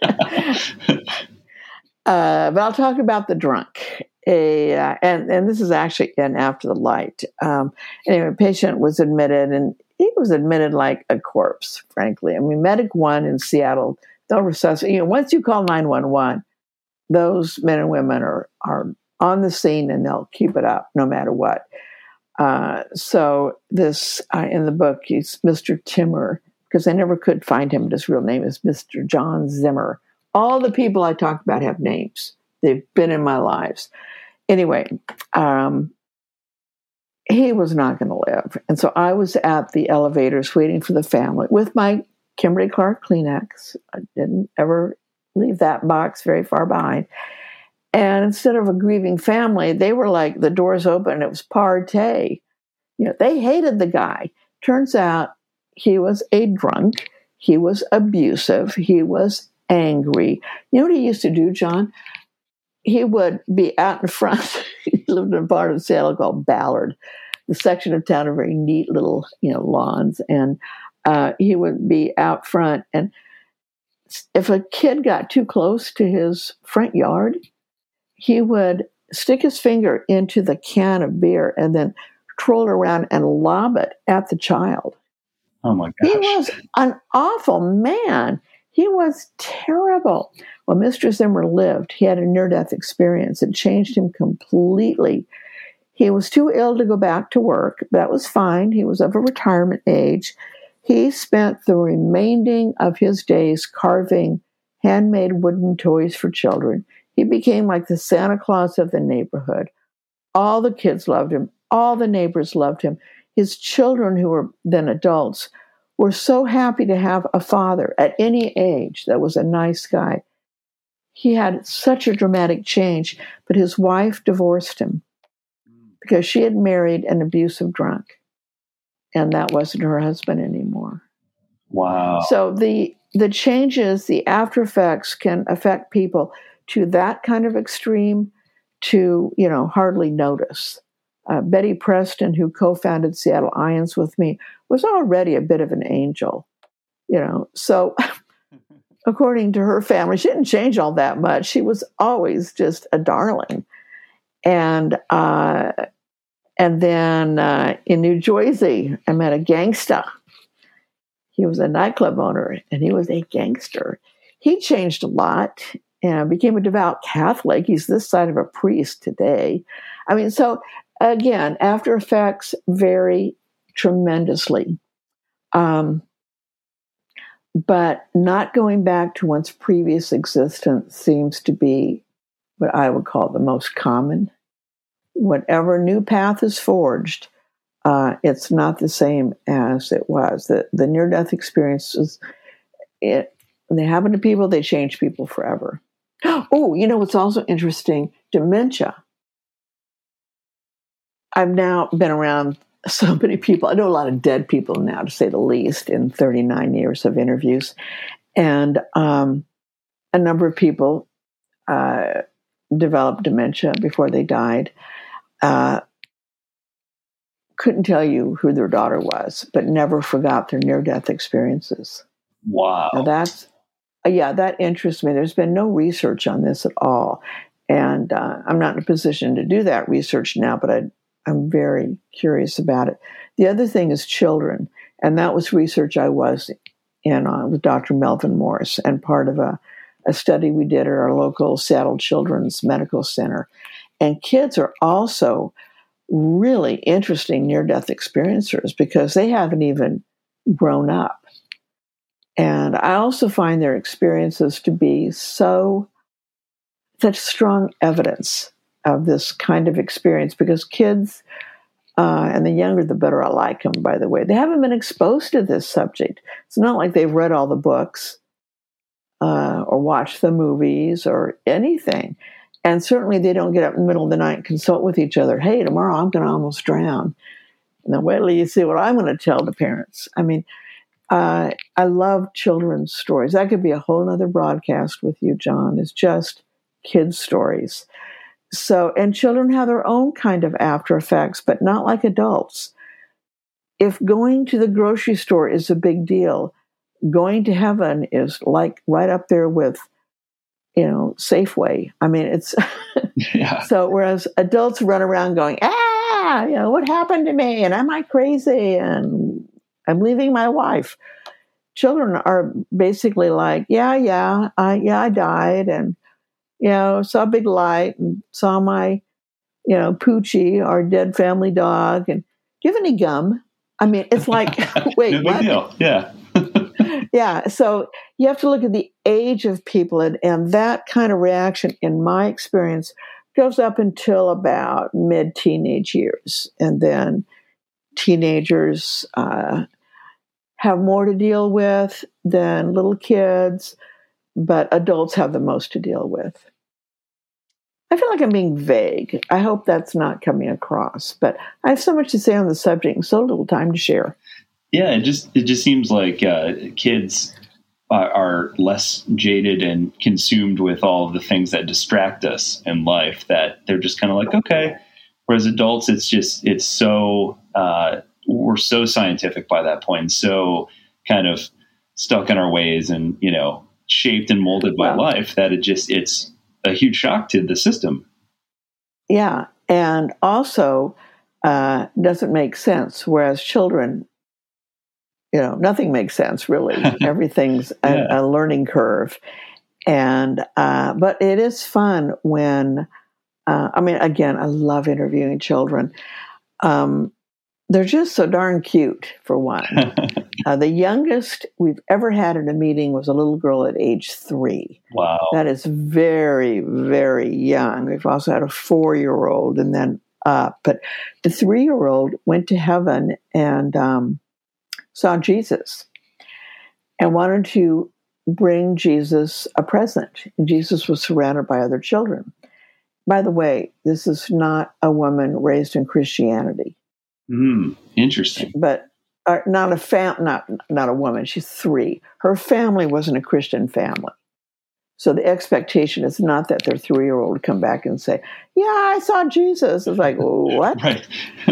uh, but I'll talk about the drunk. A uh, and, and this is actually in After the Light. Um, anyway, a patient was admitted, and he was admitted like a corpse, frankly. I mean, Medic One in Seattle, they'll resuscitate. You know, once you call nine one one, those men and women are, are on the scene, and they'll keep it up no matter what. Uh, so this, uh, in the book, he's Mister Timmer, because I never could find him, but his real name is Mister John Zimmer. All the people I talk about have names. They've been in my lives. Anyway, um, he was not going to live. And so I was at the elevators waiting for the family with my Kimberly Clark Kleenex. I didn't ever leave that box very far behind. And instead of a grieving family, they were like, the doors open, and it was party. You know, they hated the guy. Turns out he was a drunk. He was abusive. He was angry. You know what he used to do, John? He would be out in front. He lived in a part of Seattle called Ballard. The section of town are very neat little, you know, lawns. And uh, he would be out front. And if a kid got too close to his front yard, he would stick his finger into the can of beer and then troll around and lob it at the child.
Oh my gosh.
He was an awful man. He was terrible. Well, Mister Zimmer lived. He had a near-death experience. It changed him completely. He was too ill to go back to work. That was fine. He was of a retirement age. He spent the remaining of his days carving handmade wooden toys for children. He became like the Santa Claus of the neighborhood. All the kids loved him. All the neighbors loved him. His children, who were then adults, were so happy to have a father at any age that was a nice guy. He had such a dramatic change, but his wife divorced him because she had married an abusive drunk, and that wasn't her husband anymore.
Wow.
So the the changes, the after effects can affect people to that kind of extreme to, you know, hardly notice. Uh, Betty Preston, who co-founded Seattle Ions with me, was already a bit of an angel, you know. So according to her family, she didn't change all that much. She was always just a darling. And uh, and then uh, in New Jersey, I met a gangster. He was a nightclub owner, and he was a gangster. He changed a lot and became a devout Catholic. He's this side of a priest today. I mean, so again, after effects vary tremendously. Um, but not going back to one's previous existence seems to be what I would call the most common. Whatever new path is forged, uh, it's not the same as it was. The, the near-death experiences, it, when they happen to people, they change people forever. Oh, you know what's also interesting? Dementia. I've now been around so many people. I know a lot of dead people now, to say the least, in thirty-nine years of interviews. And um, a number of people uh, developed dementia before they died. Uh, couldn't tell you who their daughter was, but never forgot their near-death experiences.
Wow.
Now that's, uh, yeah, that interests me. There's been no research on this at all. And uh, I'm not in a position to do that research now, but I I'm very curious about it. The other thing is children, and that was research I was in on with Doctor Melvin Morris and part of a, a study we did at our local Seattle Children's Medical Center. And kids are also really interesting near-death experiencers because they haven't even grown up. And I also find their experiences to be so, such strong evidence of this kind of experience, because kids, uh, and the younger the better I like them, by the way, they haven't been exposed to this subject. It's not like they've read all the books uh, or watched the movies or anything. And certainly they don't get up in the middle of the night and consult with each other. Hey, tomorrow I'm going to almost drown. And then wait till you see what I'm going to tell the parents. I mean, uh, I love children's stories. That could be a whole nother broadcast with you, John. It's just kids' stories. So, and children have their own kind of after effects, but not like adults. If going to the grocery store is a big deal, going to heaven is like right up there with, you know, Safeway. I mean, it's yeah. So whereas adults run around going, ah, you know, what happened to me? And am I crazy? And I'm leaving my wife. Children are basically like, yeah, yeah, I, yeah, I died. And, you know, saw a big light and saw my, you know, Poochie, our dead family dog. And do you have any gum? I mean, it's like, wait,
no
what?
Big deal. Yeah.
Yeah. So you have to look at the age of people, and, and that kind of reaction, in my experience, goes up until about mid-teenage years. And then teenagers uh, have more to deal with than little kids, but adults have the most to deal with. I feel like I'm being vague. I hope that's not coming across, but I have so much to say on the subject and so little time to share.
Yeah, it just it just seems like uh, kids are, are less jaded and consumed with all of the things that distract us in life, that they're just kind of like, okay. Whereas adults, it's just it's so uh, we're so scientific by that point, so kind of stuck in our ways, and you know, shaped and molded by
wow.
life, that it just it's a huge shock to the system.
Yeah, and also uh, doesn't make sense. Whereas children, you know, nothing makes sense really. Everything's yeah. a, a learning curve, and uh, but it is fun when. Uh, I mean, again, I love interviewing children. Um, they're just so darn cute, for one. uh, the youngest we've ever had in a meeting was a little girl at age three.
Wow.
That is very, very young. We've also had a four-year-old and then up. But the three-year-old went to heaven and um, saw Jesus and wanted to bring Jesus a present. And Jesus was surrounded by other children. By the way, this is not a woman raised in Christianity.
Mm, interesting.
But uh, not a fam, not not a woman. She's three. Her family wasn't a Christian family, so the expectation is not that their three-year-old would come back and say, "Yeah, I saw Jesus." It's like, what?
Right.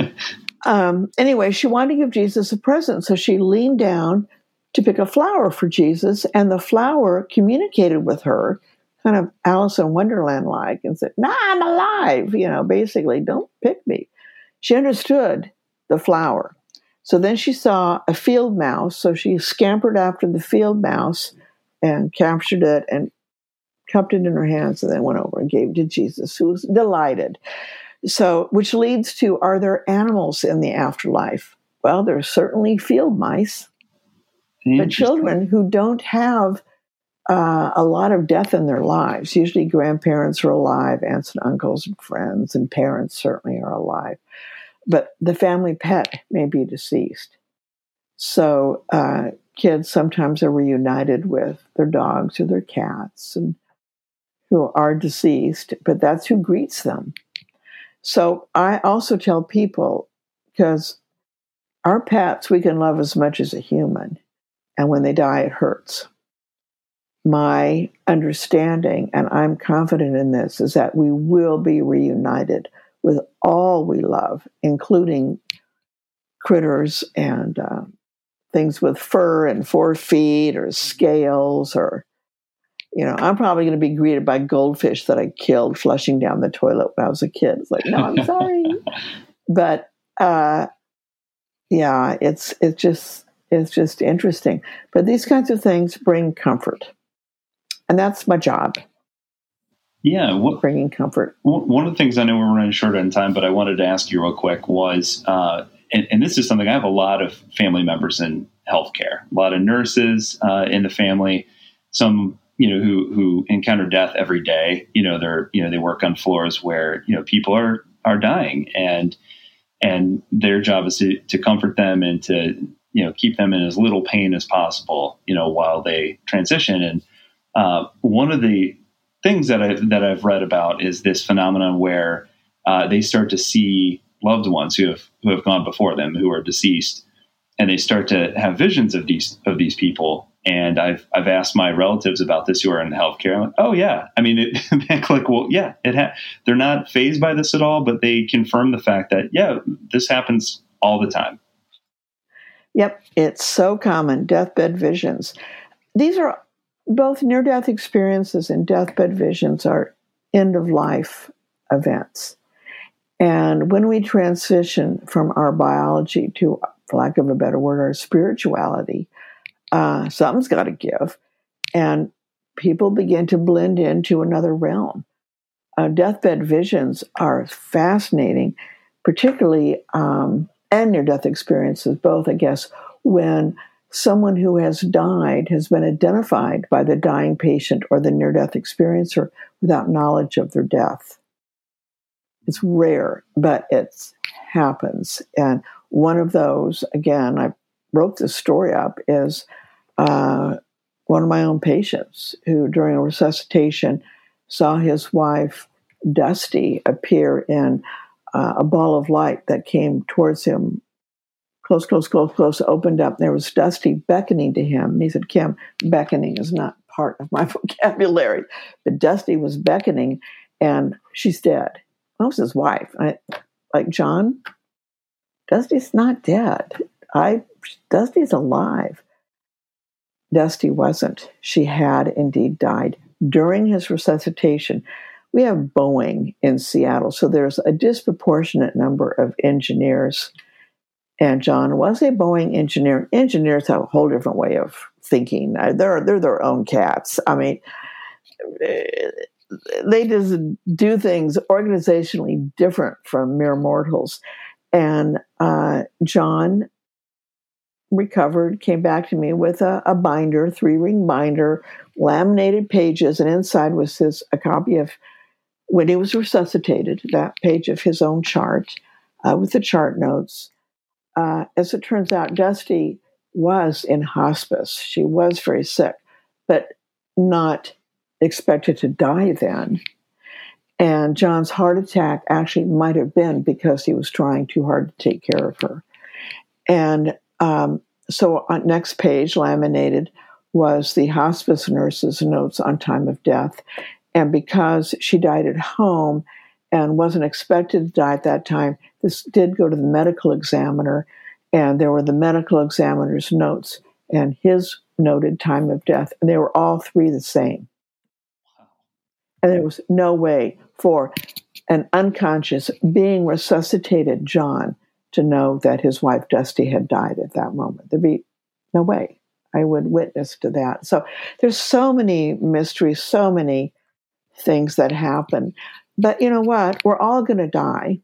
um, anyway, she wanted to give Jesus a present, so she leaned down to pick a flower for Jesus, and the flower communicated with her, kind of Alice in Wonderland-like, and said, "Nah, I'm alive." You know, basically, don't pick me. She understood the flower. So then she saw a field mouse, so she scampered after the field mouse and captured it and cupped it in her hands, and then went over and gave it to Jesus, who was delighted. So, which leads to, are there animals in the afterlife? Well, there's certainly field mice, but children who don't have Uh, a lot of death in their lives. Usually grandparents are alive, aunts and uncles and friends, and parents certainly are alive. But the family pet may be deceased. So uh, kids sometimes are reunited with their dogs or their cats and who are deceased, but that's who greets them. So I also tell people, because our pets we can love as much as a human, and when they die, it hurts. My understanding, and I'm confident in this, is that we will be reunited with all we love, including critters and uh, things with fur and four feet or scales, or, you know, I'm probably going to be greeted by goldfish that I killed flushing down the toilet when I was a kid. It's like, no, I'm sorry. But uh, yeah, it's it's just it's just interesting. But these kinds of things bring comfort. And that's my job.
Yeah. What,
bringing comfort.
One of the things, I know we're running short on time, but I wanted to ask you real quick was, uh, and, and this is something, I have a lot of family members in healthcare, a lot of nurses uh, in the family, some, you know, who, who encounter death every day. You know, they're, you know, they work on floors where, you know, people are, are dying, and, and their job is to, to comfort them and to, you know, keep them in as little pain as possible, you know, while they transition. And, Uh, one of the things that I that I've read about is this phenomenon where uh, they start to see loved ones who have who have gone before them, who are deceased, and they start to have visions of these of these people. And I've I've asked my relatives about this who are in healthcare. I'm like, oh yeah, I mean, it, they're like, well, yeah, it ha- they're not fazed by this at all, but they confirm the fact that yeah, this happens all the time.
Yep, it's so common. Deathbed visions. These are both near-death experiences and deathbed visions are end-of-life events. And when we transition from our biology to, for lack of a better word, our spirituality, uh, something's got to give. And people begin to blend into another realm. Uh, deathbed visions are fascinating, particularly, um, and near-death experiences, both, I guess, when someone who has died has been identified by the dying patient or the near-death experiencer without knowledge of their death. It's rare, but it happens. And one of those, again, I wrote this story up, is uh, one of my own patients who, during a resuscitation, saw his wife, Dusty, appear in uh, a ball of light that came towards him. Close, close, close, close, opened up. There was Dusty beckoning to him. And he said, Kim, beckoning is not part of my vocabulary. But Dusty was beckoning, and she's dead. That was his wife. I, like, John, Dusty's not dead. I, Dusty's alive. Dusty wasn't. She had indeed died. During his resuscitation, we have Boeing in Seattle, so there's a disproportionate number of engineers. And John was a Boeing engineer. Engineers have a whole different way of thinking. They're, they're their own cats. I mean, they just do things organizationally different from mere mortals. And uh, John recovered, came back to me with a, a binder, three-ring binder, laminated pages, and inside was his a copy of, when he was resuscitated, that page of his own chart uh, with the chart notes. Uh, as it turns out, Dusty was in hospice. She was very sick, but not expected to die then. And John's heart attack actually might have been because he was trying too hard to take care of her. And um, so on next page, laminated, was the hospice nurse's notes on time of death. And because she died at home and wasn't expected to die at that time, this did go to the medical examiner, and there were the medical examiner's notes and his noted time of death, and they were all three the same. And there was no way for an unconscious, being resuscitated John to know that his wife Dusty had died at that moment. There'd be no way I would witness to that. So there's so many mysteries, so many things that happen. But you know what? We're all going to die.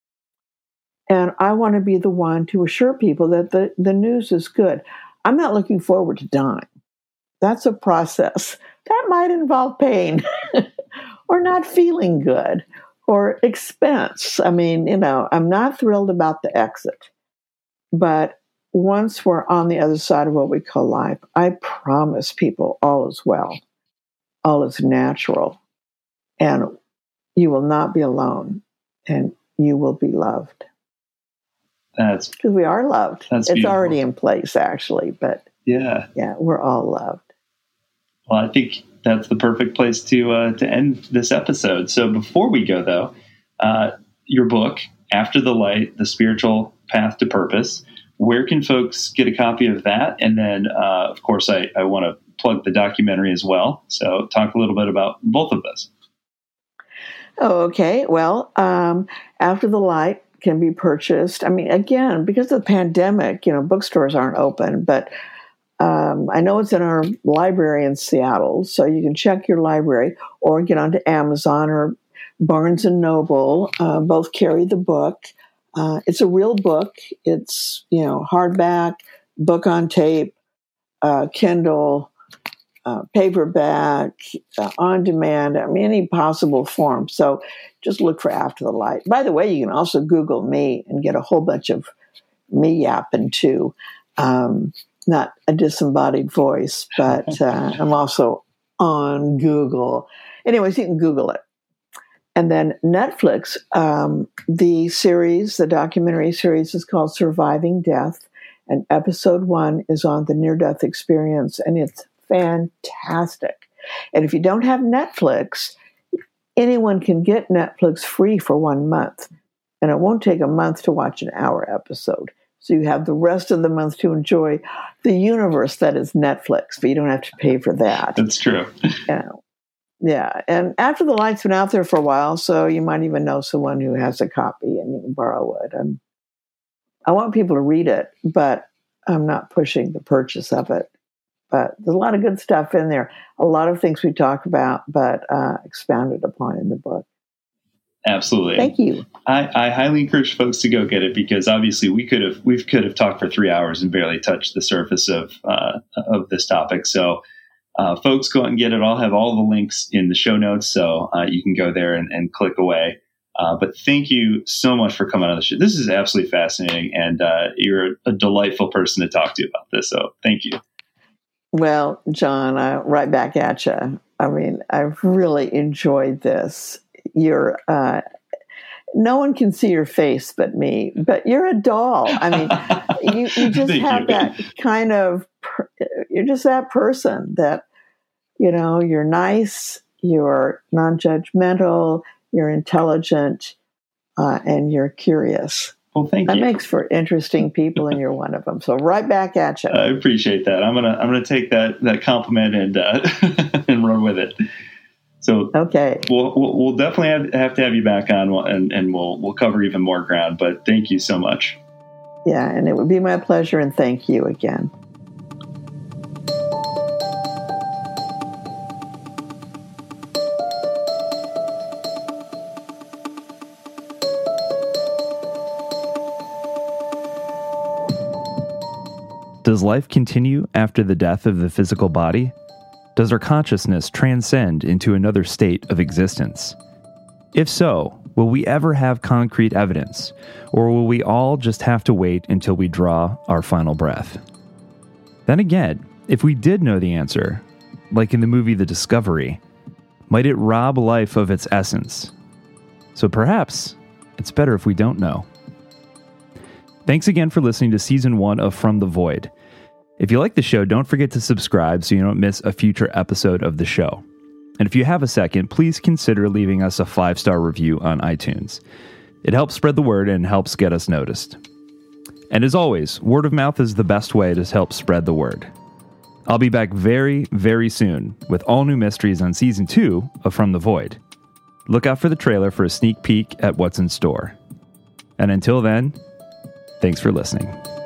And I want to be the one to assure people that the, the news is good. I'm not looking forward to dying. That's a process. That might involve pain or not feeling good or expense. I mean, you know, I'm not thrilled about the exit. But once we're on the other side of what we call life, I promise people all is well. All is natural. And you will not be alone. And you will be loved.
That's
because we are loved.
That's
it's
beautiful.
Already in place, actually. But
yeah,
yeah, we're all loved.
Well, I think that's the perfect place to uh, to end this episode. So before we go, though, uh, your book, After the Light: The Spiritual Path to Purpose. Where can folks get a copy of that? And then, uh, of course, I, I want to plug the documentary as well. So talk a little bit about both of those.
Oh, okay. Well, um, After the Light can be purchased. I mean, again, because of the pandemic, you know, bookstores aren't open, but um, I know it's in our library in Seattle, so you can check your library or get onto Amazon or Barnes and Noble. Uh, both carry the book. Uh, it's a real book. It's, you know, hardback, book on tape, uh, Kindle, uh, paperback, uh, on demand, I mean, any possible form. So just look for After the Light. By the way, you can also Google me and get a whole bunch of me yapping too. Um, not a disembodied voice, but uh, I'm also on Google. anyways, you can Google it. And then Netflix, um, the series, the documentary series is called Surviving Death. And episode one is on the near-death experience. And it's fantastic. And if you don't have Netflix, anyone can get Netflix free for one month. And it won't take a month to watch an hour episode. So you have the rest of the month to enjoy the universe that is Netflix, but you don't have to pay for that.
That's true.
Yeah. Yeah. And After the Light's been out there for a while, so you might even know someone who has a copy and you can borrow it. And I want people to read it, but I'm not pushing the purchase of it. But there's a lot of good stuff in there. A lot of things we talk about, but uh, expounded upon in the book.
Absolutely.
Thank you.
I, I highly encourage folks to go get it because obviously we could have we could have talked for three hours and barely touched the surface of uh, of this topic. So, uh, folks, go out and get it. I'll have all the links in the show notes, so uh, you can go there and, and click away. Uh, but thank you so much for coming on the show. This is absolutely fascinating, and uh, you're a delightful person to talk to about this. So, thank you.
Well, John, uh, right back at you. I mean, I've really enjoyed this. You're uh, no one can see your face but me, but you're a doll. I mean, you, you just have you. that kind of, you're just that person that, you know, you're nice, you're non-judgmental, you're intelligent, uh, and you're curious.
Well, thank
that
you.
That makes for interesting people, and you're one of them. So right back at you.
I appreciate that. I'm gonna I'm gonna take that that compliment and uh, and run with it. So
okay,
we'll we'll, we'll definitely have, have to have you back on, and and we'll we'll cover even more ground. But thank you so much.
Yeah, and it would be my pleasure, and thank you again.
Does life continue after the death of the physical body? Does our consciousness transcend into another state of existence? If so, will we ever have concrete evidence, or will we all just have to wait until we draw our final breath? Then again, if we did know the answer, like in the movie The Discovery, might it rob life of its essence? So perhaps it's better if we don't know. Thanks again for listening to Season one of From the Void. If you like the show, don't forget to subscribe so you don't miss a future episode of the show. And if you have a second, please consider leaving us a five-star review on iTunes. It helps spread the word and helps get us noticed. And as always, word of mouth is the best way to help spread the word. I'll be back very, very soon with all new mysteries on Season two of From the Void. Look out for the trailer for a sneak peek at what's in store. And until then, thanks for listening.